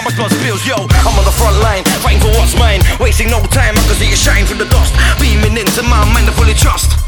much blood spills, yo. I'm on the front line, fighting for what's mine. Wasting no time, I can see it shine through the dust. Beaming into my mind, I fully trust.